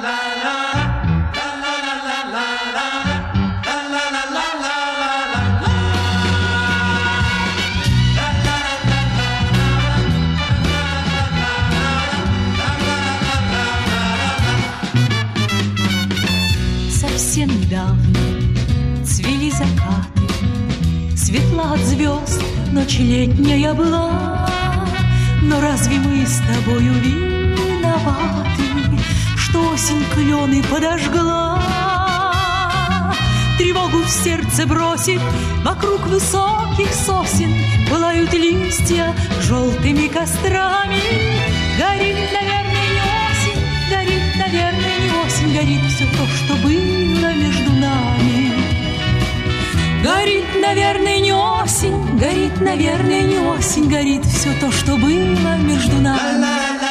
Совсем недавно цвели закаты, светла от звезд ночь летняя была. Но разве мы с тобою виноваты, что осень клены подожгла? Тревогу в сердце бросив, вокруг высоких сосен пылают листья желтыми кострами. Горит, наверное, не осень, горит, наверное, не осень, горит все то, что было между нами. Горит, наверное, не осень, горит, наверное, не осень, горит все то, что было между нами.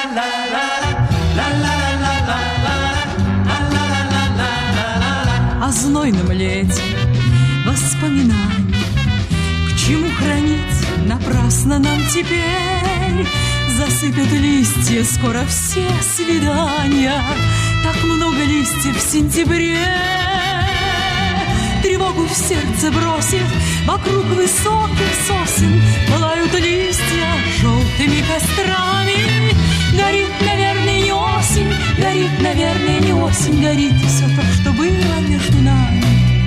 О знойном лете воспоминаний, к чему хранить напрасно нам теперь? Засыпят листья скоро все свидания, так много листьев в сентябре. Тревогу в сердце бросив, вокруг высоких сосен пылают листья желтыми кострами. Горит, наверное, не осень, горит, наверное, не осень, горит все то, что было между нами.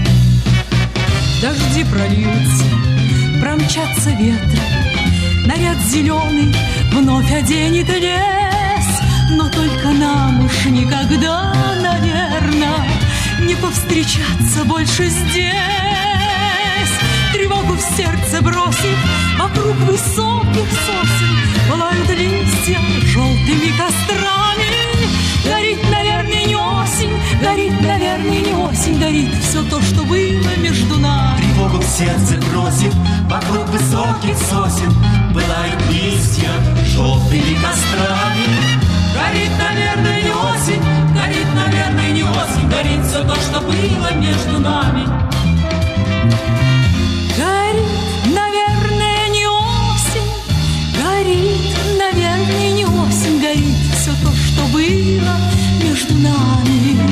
Дожди прольются, промчатся ветры, наряд зеленый вновь оденет лес. Но только нам уж никогда, наверное, не повстречаться больше здесь. Тревогу в сердце бросив, вокруг высоких сосен пылают листья желтыми кострами. Горит, наверное, не осень, горит, наверное, не осень, горит все то, что было между нами. Тревогу в сердце бросив, вокруг высоких сосен пылают листья желтыми кострами. Горит, наверное, не осень, горит, наверное, не осень, горит все то, что было между нами. Горит, наверное, не осень, горит, наверное, не осень, горит все то, что было между нами.